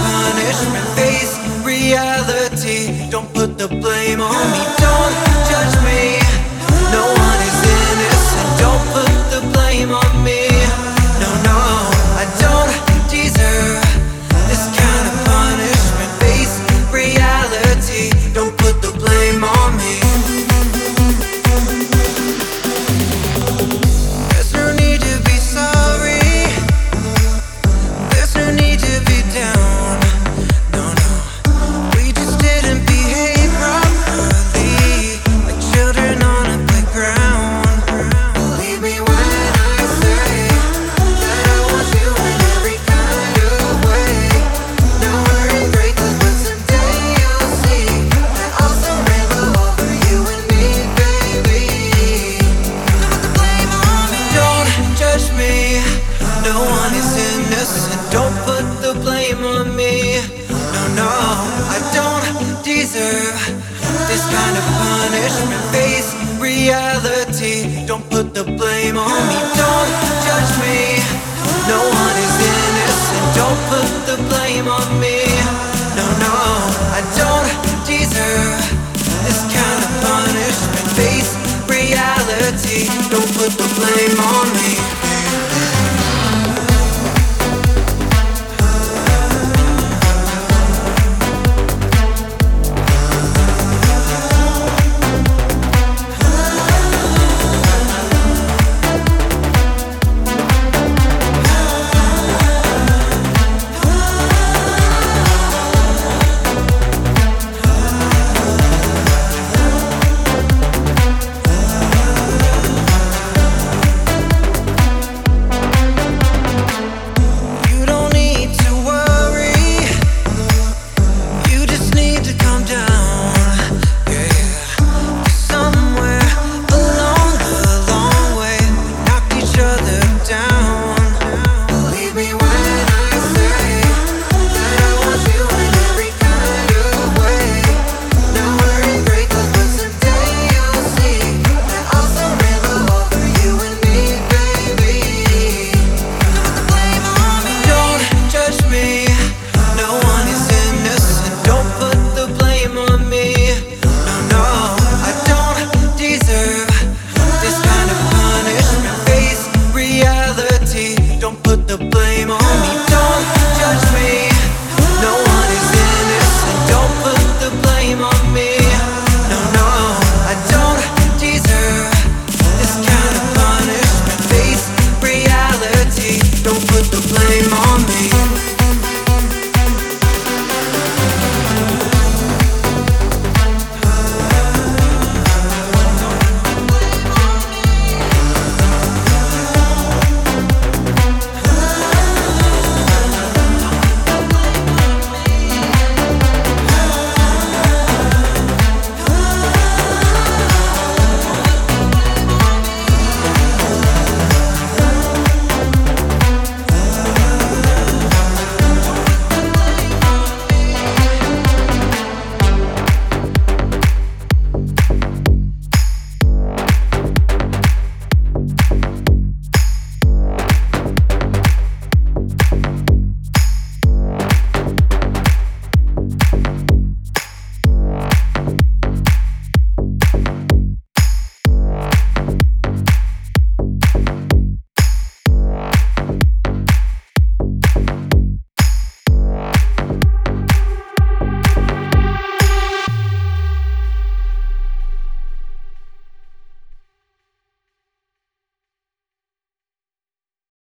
punishment. Face reality. Don't put the blame on me. Don't judge me. No one is innocent. Don't put the blame on me. No, no, I don't deserve this kind of punishment. Face reality. Don't put the blame on me. There's no need to be sorry. There's no need to be down. No, no, we just didn't behave properly, like children on a playground. Believe me when I say that I want you in every kind of way. Now we're in great good, but someday you'll see that I'll still rainbow over you and me, baby. Don't put the blame on me. Don't judge me. No one is innocent. Don't put the blame on me. No, no, I don't deserve this kind of punishment. Face reality. Don't put the blame on me. Don't judge me. No one is innocent. Don't put the blame